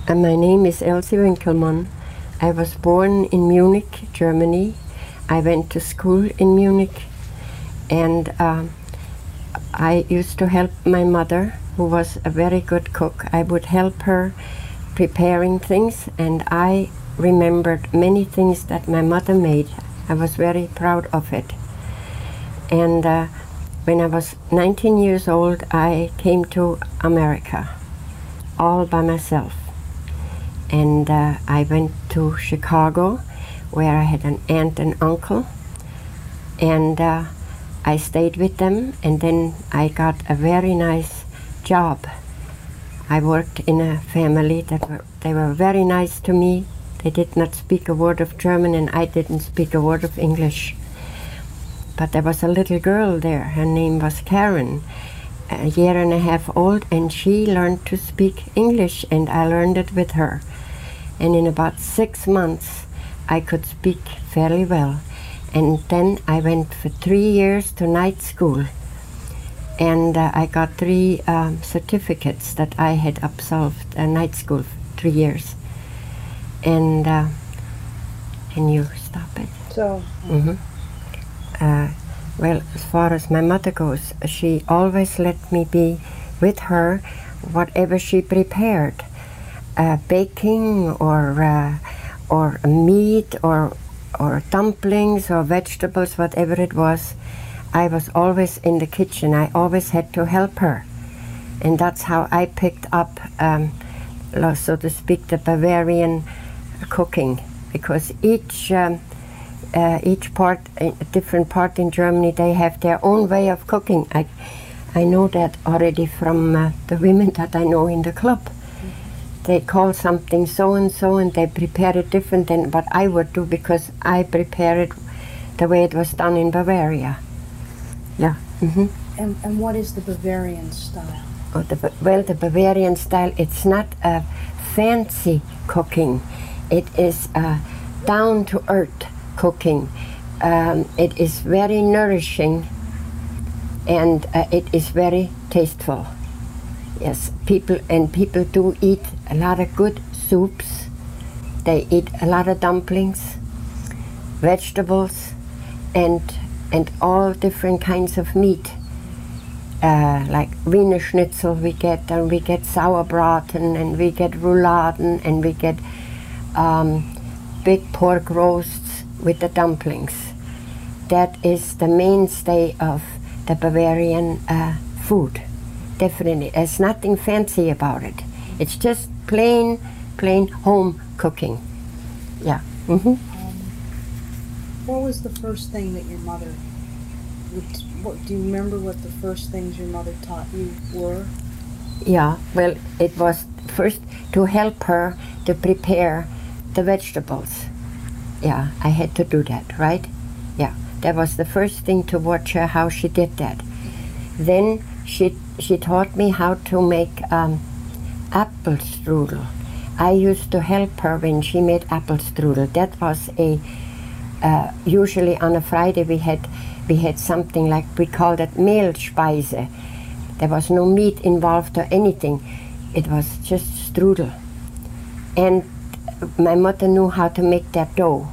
My name is Elsie Winkelmann. I was born in Munich, Germany. I went to school in Munich, and I used to help my mother, who was a very good cook. I would help her preparing things, and I remembered many things that my mother made. I was very proud of it. And when I was 19 years old, I came to America, all by myself. And I went to Chicago, where I had an aunt and uncle, and I stayed with them, and then I got a very nice job. I worked in a family they were very nice to me. They did not speak a word of German, and I didn't speak a word of English. But there was a little girl there. Her name was Karen, a year and a half old, and she learned to speak English, and I learned it with her. And in about 6 months, I could speak fairly well. And then I went for 3 years to night school. And I got 3 certificates that I had absolved night school, 3 years. And can you stop it? So. Well, as far as my mother goes, she always let me be with her, whatever she prepared. Baking or meat or dumplings or vegetables, whatever it was, I was always in the kitchen. I always had to help her, and that's how I picked up, so to speak, the Bavarian cooking, because each different part in Germany, they have their own way of cooking. I know that already from the women that I know in the club. They call something so and so, and they prepare it different than what I would do, because I prepare it the way it was done in Bavaria. Yeah. And what is the Bavarian style? Oh, the Bavarian style, it's not a fancy cooking. It is down-to-earth cooking. It is very nourishing, and it is very tasteful. Yes, people do eat a lot of good soups. They eat a lot of dumplings, vegetables, and all different kinds of meat. Like Wiener Schnitzel we get, and we get sauerbraten, and we get rouladen, and we get big pork roasts with the dumplings. That is the mainstay of the Bavarian food. Definitely, there's nothing fancy about it. It's just plain home cooking. Yeah. What was the first thing that your mother do you remember what the first things your mother taught you were? Yeah, well, it was first to help her to prepare the vegetables. Yeah, I had to do that, right? Yeah, that was the first thing, to watch her how she did that. Then she taught me how to make apple strudel. I used to help her when she made apple strudel. That was usually on a Friday we had something like, we called it Mehlspeise. There was no meat involved or anything. It was just strudel. And my mother knew how to make that dough.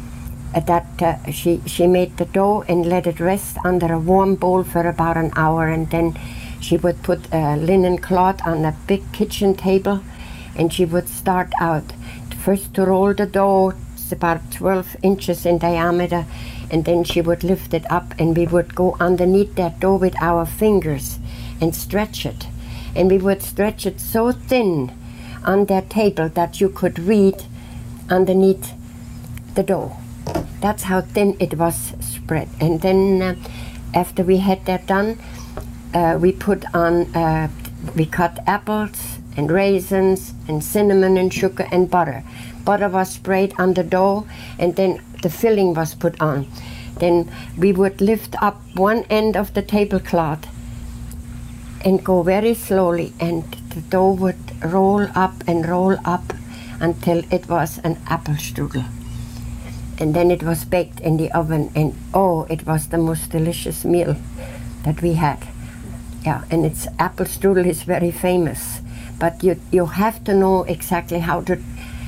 She made the dough and let it rest under a warm bowl for about an hour, and then she would put a linen cloth on a big kitchen table, and she would start out first to roll the dough. It's about 12 inches in diameter, and then she would lift it up, and we would go underneath that dough with our fingers and stretch it. And we would stretch it so thin on that table that you could read underneath the dough. That's how thin it was spread. And then after we had that done, we cut apples and raisins and cinnamon and sugar and butter. Butter was sprayed on the dough, and then the filling was put on. Then we would lift up one end of the tablecloth and go very slowly, and the dough would roll up until it was an apple strudel. And then it was baked in the oven, and oh, it was the most delicious meal that we had. Yeah, and apple strudel is very famous. but you have to know exactly how to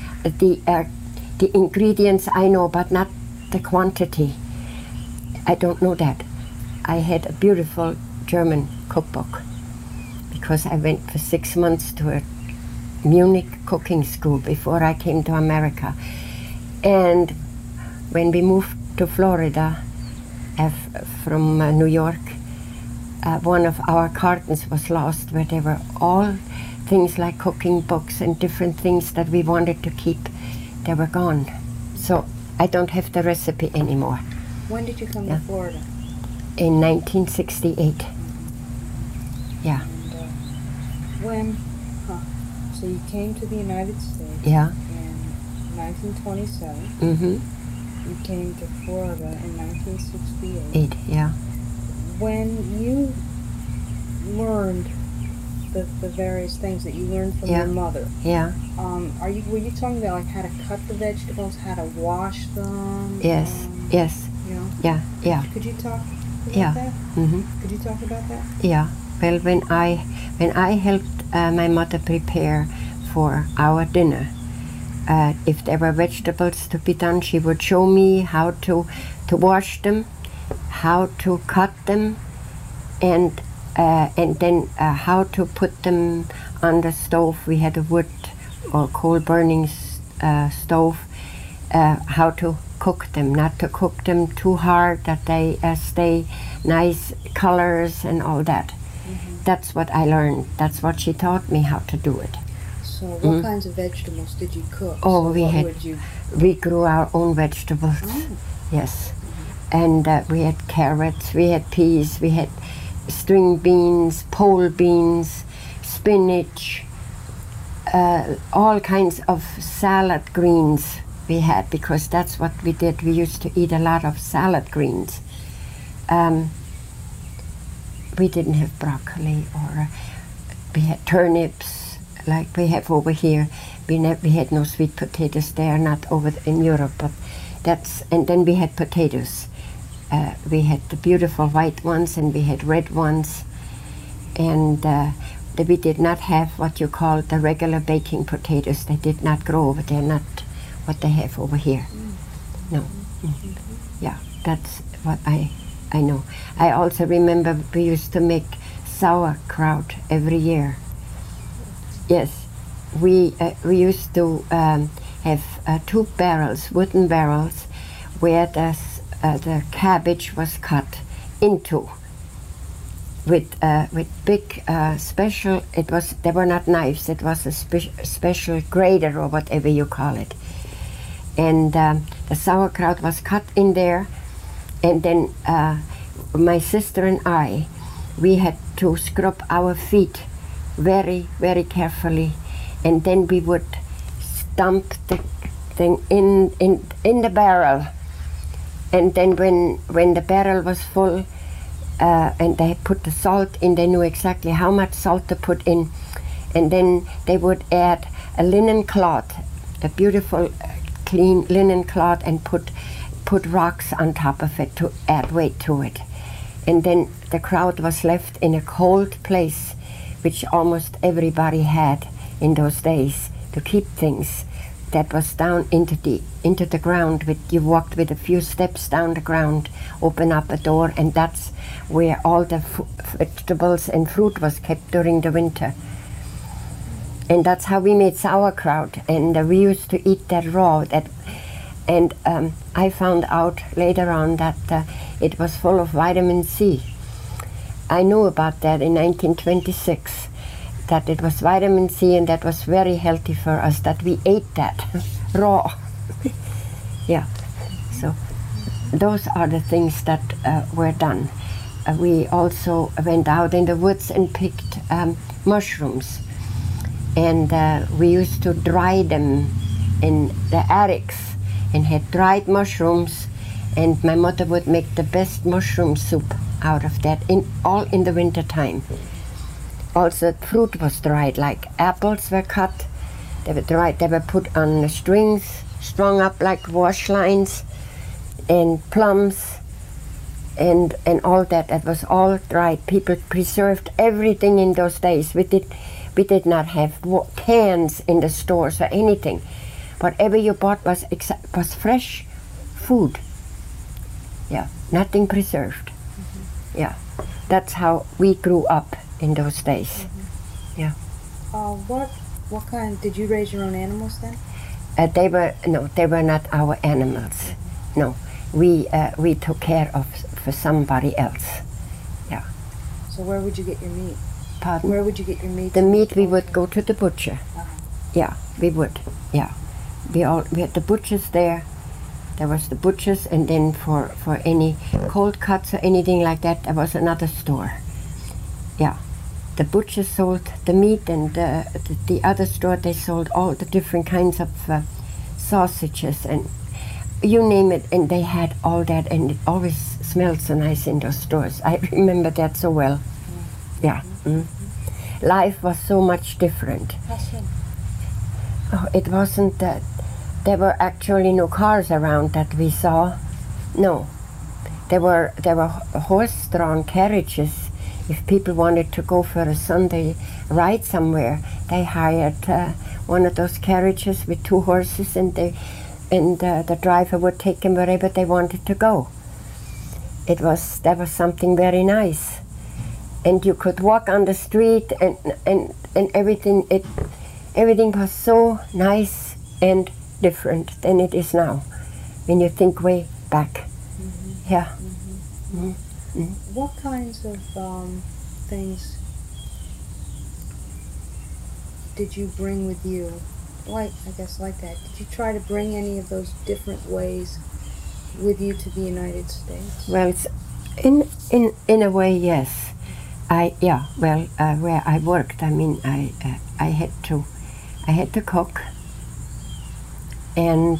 the ingredients I know, but not the quantity. I don't know that. I had a beautiful German cookbook because I went for 6 months to a Munich cooking school before I came to America. And when we moved to Florida from New York, one of our cartons was lost, where there were all things like cooking books and different things that we wanted to keep. They were gone. So I don't have the recipe anymore. When did you come to Florida? In 1968. Yeah. And so you came to the United States Yeah. in 1927. Mm-hmm. You came to Florida in 1968. Yeah. When you learned the various things that you learned from your mother, yeah. Were you talking about like how to cut the vegetables, how to wash them? Yes. Yes. You know? Yeah. Yeah. Could you talk about that? Mm-hmm. Could you talk about that? Yeah. Well, when I helped my mother prepare for our dinner, if there were vegetables to be done, she would show me how to wash them, how to cut them, and then how to put them on the stove. We had a wood or coal burning stove. How to cook them, not to cook them too hard, that they stay nice colors and all that. Mm-hmm. That's what I learned. That's what she taught me how to do it. So what kinds of vegetables did you cook? Oh, So we grew our own vegetables. Oh. Yes. And we had carrots, we had peas, we had string beans, pole beans, spinach, all kinds of salad greens we had, because that's what we did. We used to eat a lot of salad greens. We didn't have broccoli, or we had turnips like we have over here. We had no sweet potatoes there, not over in Europe, but and then we had potatoes. We had the beautiful white ones and we had red ones, and we did not have what you call the regular baking potatoes. They did not grow over there, not what they have over here. No. Yeah, that's what I know. I also remember we used to make sauerkraut every year. Yes, we used to have 2 barrels, wooden barrels, where the cabbage was cut into with big special. They were not knives. It was a special grater or whatever you call it, and the sauerkraut was cut in there, and then my sister and we had to scrub our feet very, very carefully, and then we would dump the thing in the barrel. And then when the barrel was full, and they put the salt in, they knew exactly how much salt to put in. And then they would add a linen cloth, a beautiful clean linen cloth, and put rocks on top of it to add weight to it. And then the kraut was left in a cold place, which almost everybody had in those days, to keep things. That was down into the ground. You walked with a few steps down the ground, open up a door, and that's where all the vegetables and fruit was kept during the winter. And that's how we made sauerkraut, and we used to eat that raw. And I found out later on that it was full of vitamin C. I knew about that in 1926. That it was vitamin C, and that was very healthy for us, that we ate that raw. Yeah, so those are the things that were done. We also went out in the woods and picked mushrooms, and we used to dry them in the attics, and had dried mushrooms, and my mother would make the best mushroom soup out of that, all in the winter time. Also, fruit was dried, like apples were cut, they were dried, they were put on the strings, strung up like wash lines, and plums, and all that. That was all dried. People preserved everything in those days. We did not have cans in the stores or anything. Whatever you bought was fresh food. Yeah, nothing preserved. Yeah, that's how we grew up in those days. Yeah. What kind? Did you raise your own animals then? They were not our animals. No, we took care of for somebody else. Yeah. So where would you get your meat? Pardon? Where would you get your meat? The meat we would go to the butcher. Yeah, we would. Yeah, we had the butchers there. There was the butchers, and then for any cold cuts or anything like that, there was another store. Yeah, the butcher sold the meat, and the other store, they sold all the different kinds of sausages and you name it, and they had all that, and it always smelled so nice in those stores. I remember that so well. Yeah. Life was so much different. Oh, it wasn't that. There were actually no cars around that we saw. No, there were horse-drawn carriages. If people wanted to go for a Sunday ride somewhere, they hired one of those carriages with 2 horses, and the driver would take them wherever they wanted to go. That was something very nice, and you could walk on the street, and everything. Everything was so nice and different than it is now, when you think way back. Yeah. What kinds of things did you bring with you? Like that. Did you try to bring any of those different ways with you to the United States? Well, it's in a way, yes. Where I worked, I mean, I had to cook and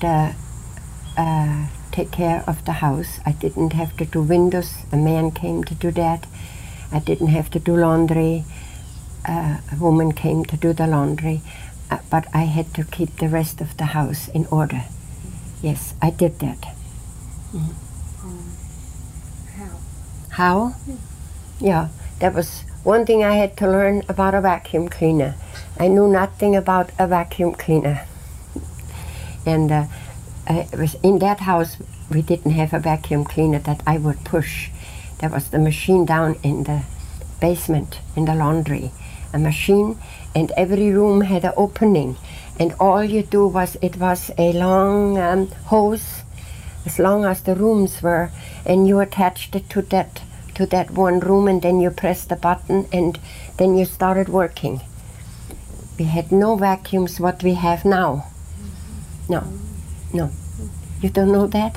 take care of the house. I didn't have to do windows. A man came to do that. I didn't have to do laundry. A woman came to do the laundry. But I had to keep the rest of the house in order. Yes, I did that. How? How? Yeah, that was one thing I had to learn about a vacuum cleaner. I knew nothing about a vacuum cleaner. And it was in that house, we didn't have a vacuum cleaner that I would push. There was the machine down in the basement, in the laundry. A machine, and every room had an opening. And all you do was, it was a long hose, as long as the rooms were, and you attached it to that one room, and then you pressed the button, and then you started working. We had no vacuums what we have now. No. You don't know that?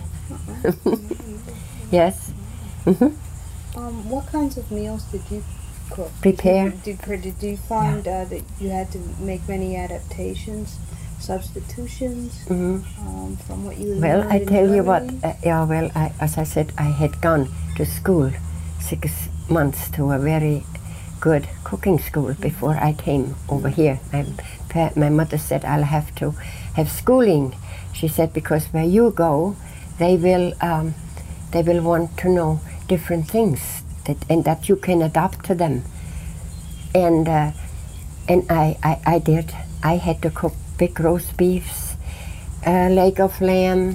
Yes. What kinds of meals did you cook? Prepare. Did you find that you had to make many adaptations, substitutions from what you learned? Well, I tell you what. As I said, I had gone to school 6 months to a very good cooking school before I came over here. My mother said I'll have to have schooling. She said because where you go, they will want to know different things and that you can adapt to them. And I did. I had to cook big roast beefs, leg of lamb.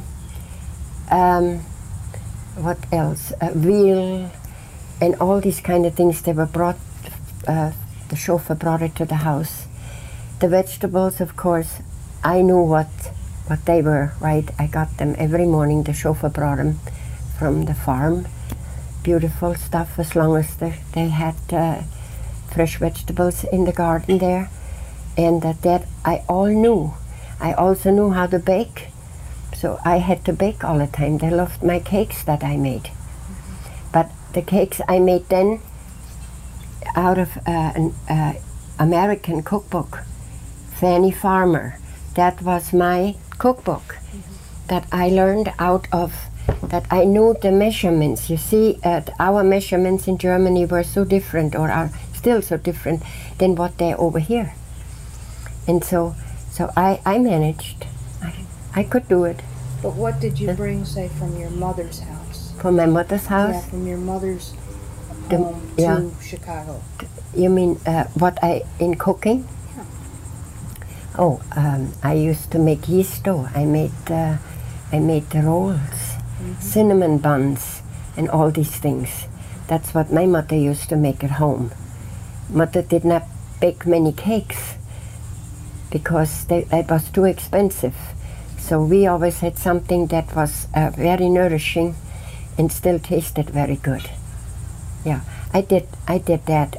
What else? Veal, and all these kind of things. They were brought. The chauffeur brought it to the house. The vegetables, of course, I knew what they were, right? I got them every morning. The chauffeur brought them from the farm. Beautiful stuff, as long as they had fresh vegetables in the garden there. And that I all knew. I also knew how to bake. So I had to bake all the time. They loved my cakes that I made. But the cakes I made then out of an American cookbook, Fanny Farmer. That was my cookbook that I learned out of, that I knew the measurements. You see, our measurements in Germany were so different, or are still so different than what they're over here. And so I managed. I could do it. But what did you bring, say, from your mother's house? From my mother's house? Yeah, from your mother's home to Chicago. You mean what I in cooking? Yeah. Oh, I used to make yeast dough. I made the rolls, cinnamon buns, and all these things. That's what my mother used to make at home. Mother did not bake many cakes because it was too expensive. So we always had something that was very nourishing and still tasted very good. Yeah, I did that.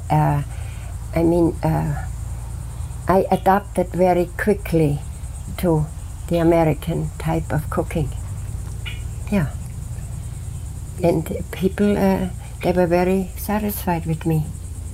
I adapted very quickly to the American type of cooking. Yeah. And people, they were very satisfied with me.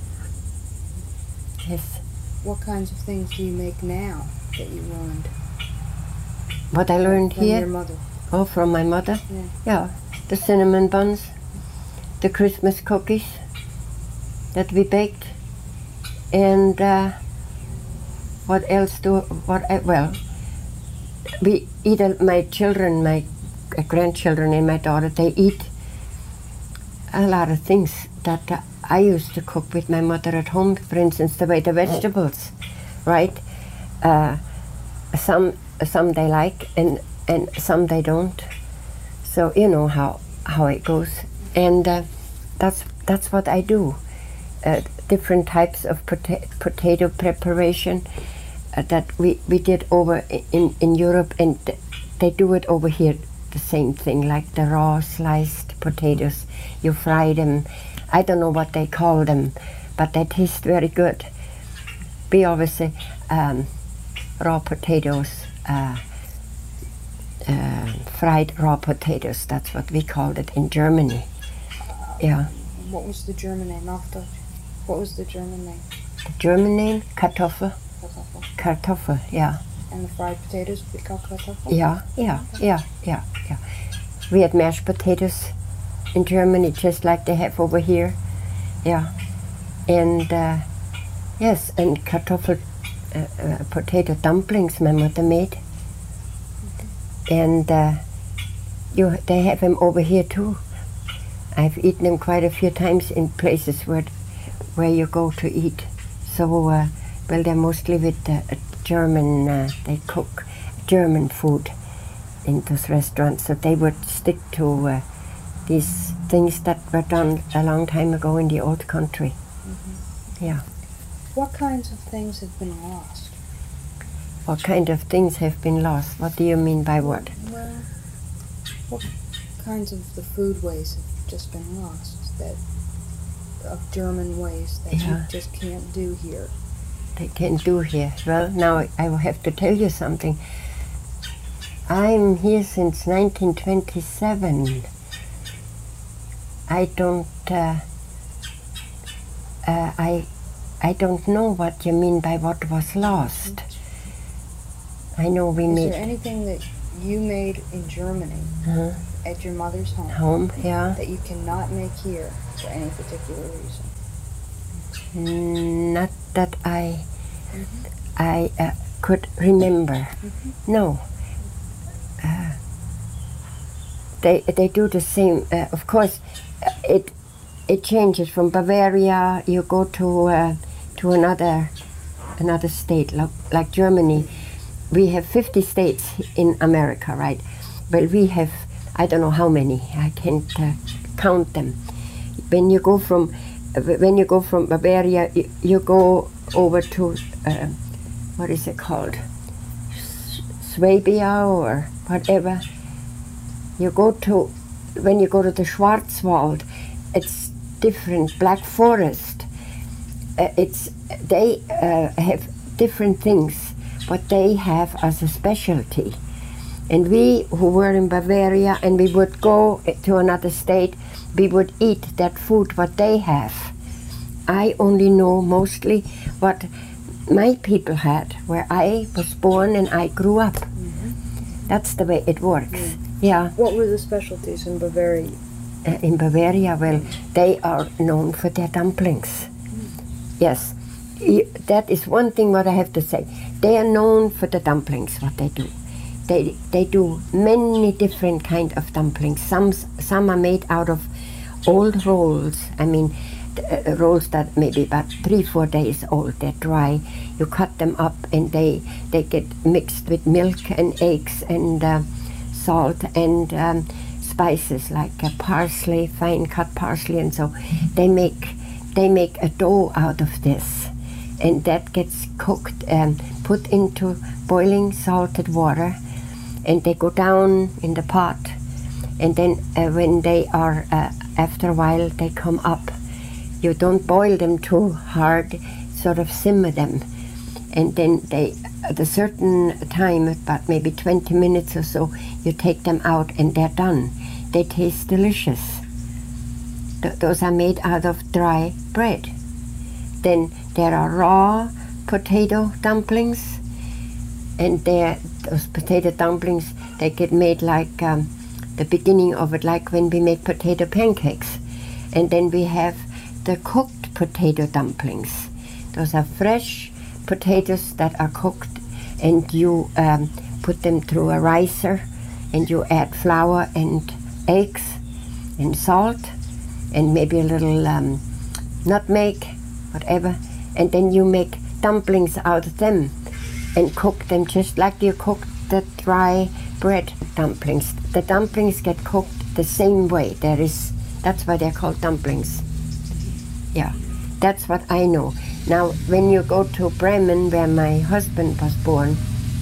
Yes. What kinds of things do you make now that you learned? What I learned from here? Your mother. Oh, from my mother? Yeah. Yeah. The cinnamon buns, the Christmas cookies that we baked, and what else well, we eat, my children, my grandchildren and my daughter, they eat a lot of things that I used to cook with my mother at home. For instance, the vegetables, right? Some they like and some they don't. So you know how it goes, and that's what I do. Different types of potato preparation that we did over in Europe, and they do it over here the same thing, like the raw sliced potatoes. You fry them. I don't know what they call them, but they taste very good. We always say raw potatoes, fried raw potatoes. That's what we called it in Germany. Yeah. What was the German name? What was the German name? The German name? Kartoffel. Kartoffel. Kartoffel, yeah. And the fried potatoes we call Kartoffel? Yeah. We had mashed potatoes in Germany, just like they have over here. Yeah. And yes, and Kartoffel potato dumplings my mother made. And they have them over here too. I've eaten them quite a few times in places where you go to eat. So, well, they're mostly with German, they cook German food in those restaurants. So they would stick to these things that were done a long time ago in the old country. Yeah. What kinds of things have been lost? What kind of things have been lost? What do you mean by what? Well, what kinds of the food ways have just been lost, of German ways that you just can't do here? They can't do here. Well, now I will have to tell you something. I'm here since 1927. I don't know what you mean by what was lost. I know we made... Is there anything that you made in Germany at your mother's home? Yeah. That you cannot make here for any particular reason? Not that I could remember. No. They do the same. Of course, it changes from Bavaria. You go to another state like Germany. We have 50 states in America, right? But we have, I don't know how many. I can't count them. When you go from Bavaria, you go over to what is it called? Swabia or whatever. When you go to the Schwarzwald, it's different. Black Forest. They have different things, what they have as a specialty. And we who were in Bavaria and we would go to another state, we would eat that food what they have. I only know mostly what my people had, where I was born and I grew up. That's the way it works. Yeah. What were the specialties in Bavaria? In Bavaria, well, they are known for their dumplings. Yes. That is one thing what I have to say. They are known for the dumplings, what they do. They do many different kind of dumplings. Some are made out of old rolls. I mean, rolls that maybe about 3-4 days old. They're dry. You cut them up, and they get mixed with milk and eggs and salt and spices like parsley, fine cut parsley, and so they make a dough out of this, and that gets cooked and put into boiling salted water, and they go down in the pot, and then when they are after a while they come up. You don't boil them too hard, sort of simmer them, and then they at a certain time, about maybe 20 minutes or so, you take them out and they're done. They taste delicious. Those are made out of dry bread. Then there are raw potato dumplings, and those potato dumplings, they get made like the beginning of it, like when we make potato pancakes. And then we have the cooked potato dumplings. Those are fresh potatoes that are cooked, and you put them through a ricer, and you add flour and eggs and salt and maybe a little nutmeg, whatever, and then you make dumplings out of them and cook them just like you cook the dry bread dumplings. The dumplings get cooked the same way. That's why they're called dumplings. Yeah, that's what I know. Now, when you go to Bremen, where my husband was born,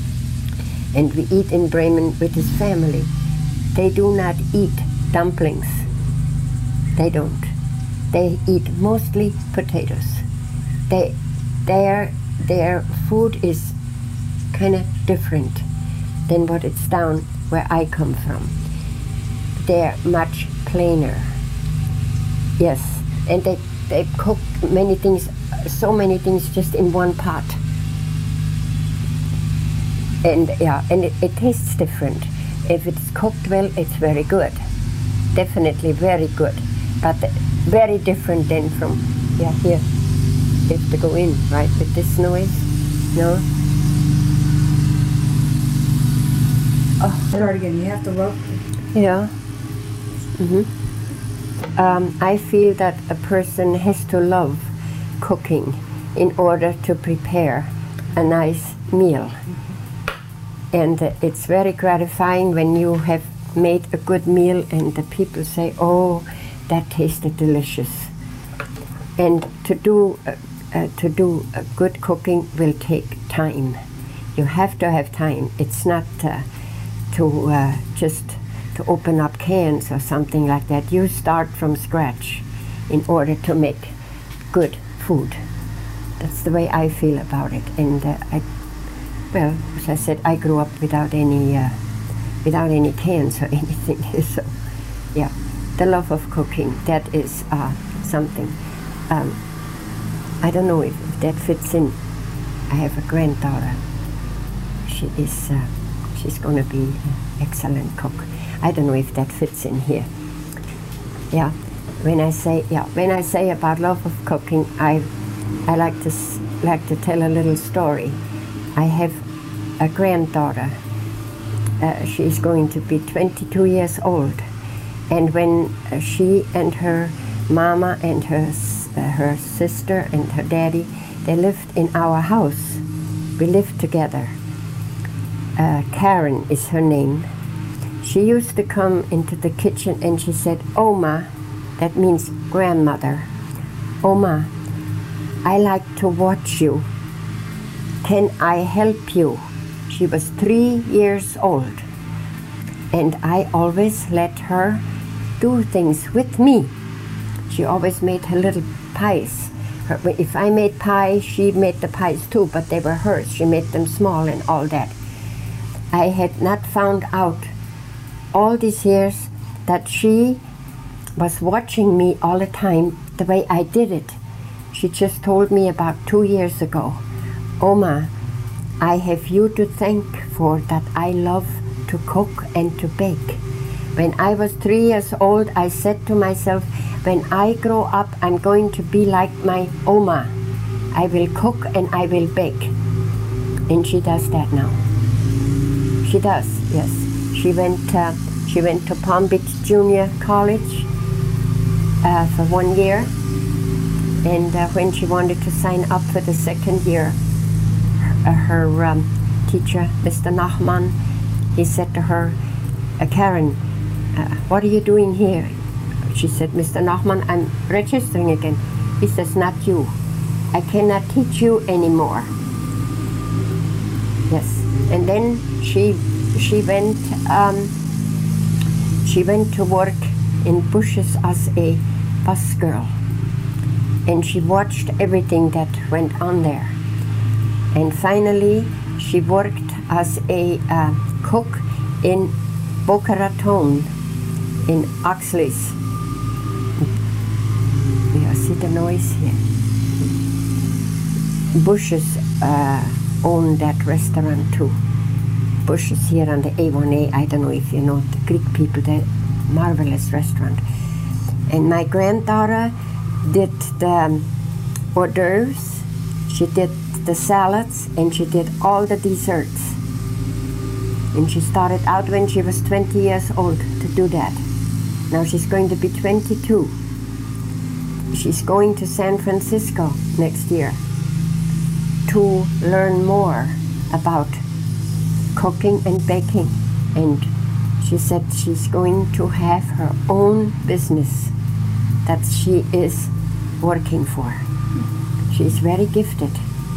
and we eat in Bremen with his family, they do not eat dumplings. They don't. They eat mostly potatoes. Their food is kind of different than what it's down where I come from. They're much plainer. Yes, and they cook many things, so many things just in one pot. And yeah, and it tastes different. If it's cooked well, it's very good. Definitely very good. But very different than from, yeah, here. You have to go in, right, with this noise? No? Oh, start again. You have to love. Yeah. I feel that a person has to love cooking in order to prepare a nice meal. And it's very gratifying when you have made a good meal and the people say, oh, that tasted delicious. And to do a good cooking will take time. You have to have time. It's not just to open up cans or something like that. You start from scratch in order to make good food. That's the way I feel about it. And well, as I said, I grew up without any cans or anything. So, yeah, the love of cooking, that is something. I don't know if that fits in. I have a granddaughter. She's going to be an excellent cook. I don't know if that fits in here. Yeah, when I say about love of cooking, I like to tell a little story. I have a granddaughter. She's going to be 22 years old, and when she and her mama and her sister and her daddy, they lived in our house. We lived together. Karen is her name. She used to come into the kitchen and she said, Oma, that means grandmother. Oma, I like to watch you. Can I help you? She was 3 years old. And I always let her do things with me. She always made her little pies. If I made pie, she made the pies too, but they were hers. She made them small and all that. I had not found out all these years that she was watching me all the time the way I did it. She just told me about 2 years ago, Oma, I have you to thank for that I love to cook and to bake. When I was 3 years old, I said to myself, when I grow up, I'm going to be like my Oma. I will cook and I will bake. And she does that now. She does, yes. She went to Palm Beach Junior College for 1 year, And when she wanted to sign up for the second year, her teacher, Mr. Nachman, he said to her, Karen, what are you doing here? She said, Mr. Nachman, I'm registering again. He says, not you. I cannot teach you anymore. Yes. And then she went to work in Bushes as a bus girl. And she watched everything that went on there. And finally, she worked as a cook in Boca Raton, in Oxley's. You see the noise here? Bushes owned that restaurant too. Bushes here on the A1A, I don't know if you know, the Greek people, the marvelous restaurant. And my granddaughter did the hors d'oeuvres, she did the salads, and she did all the desserts. And she started out when she was 20 years old to do that. Now she's going to be 22. She's going to San Francisco next year to learn more about cooking and baking. And she said she's going to have her own business that she is working for. She's very gifted.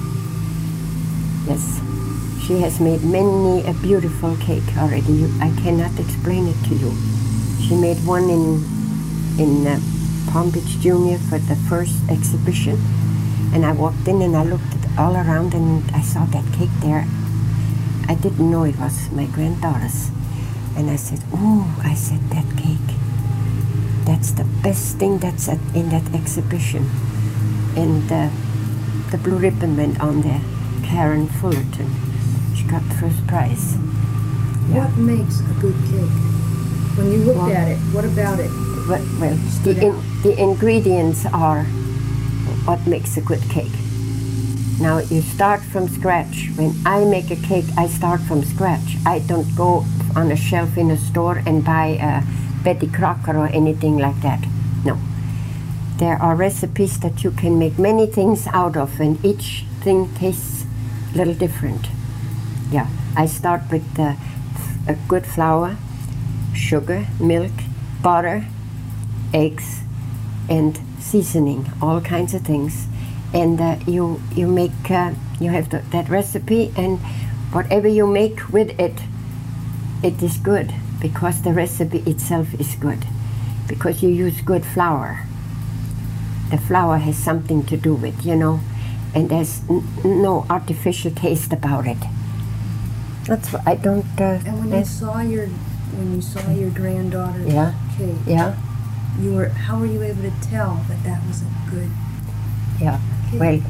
Yes. She has made many a beautiful cake already. I cannot explain it to you. She made one in Palm Beach Junior for the first exhibition. And I walked in and I looked all around and I saw that cake there. I didn't know it was my granddaughter's. And I said, oh, I said, that cake, that's the best thing that's in that exhibition. And the blue ribbon went on there, Karen Fullerton. She got the first prize. Yeah. What makes a good cake? When you looked at it, what about it? Well, the ingredients are what makes a good cake. Now you start from scratch. When I make a cake, I start from scratch. I don't go on a shelf in a store and buy a Betty Crocker or anything like that. No. There are recipes that you can make many things out of, and each thing tastes a little different. Yeah, I start with a good flour, sugar, milk, butter, eggs, and seasoning, all kinds of things. And you make, you have that recipe, and whatever you make with it, it is good, because the recipe itself is good, because you use good flour. The flour has something to do with, you know, and there's no artificial taste about it. That's what I don't. And when you saw your granddaughter's cake, yeah, how were you able to tell that was a good? Yeah, cake?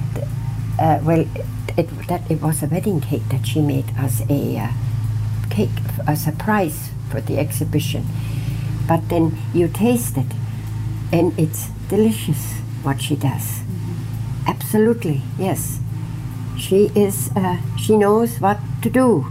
It was a wedding cake that she made as a cake, as a prize for the exhibition. But then you taste it, and it's delicious what she does. Mm-hmm. Absolutely, yes. She is. She knows what to do.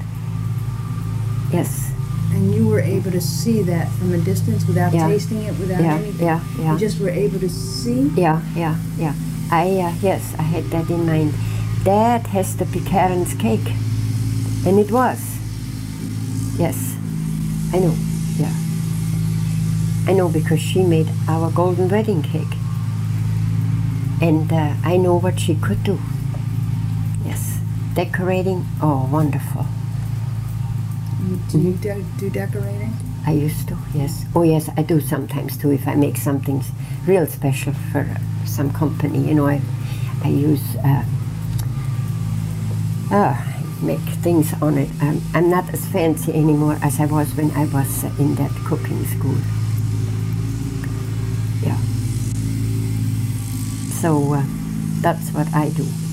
Yes. And you were able to see that from a distance without tasting it, without anything? Yeah. You just were able to see? Yeah. Yes, I had that in mind. That has to be Karen's cake. And it was. Yes. I know. Yeah. I know, because she made our golden wedding cake. And I know what she could do. Yes. Decorating, oh, wonderful. Do you do decorating? I used to, yes. Oh, yes, I do sometimes too. If I make something real special for some company, you know, I use, make things on it. I'm not as fancy anymore as I was when I was in that cooking school. Yeah. So that's what I do.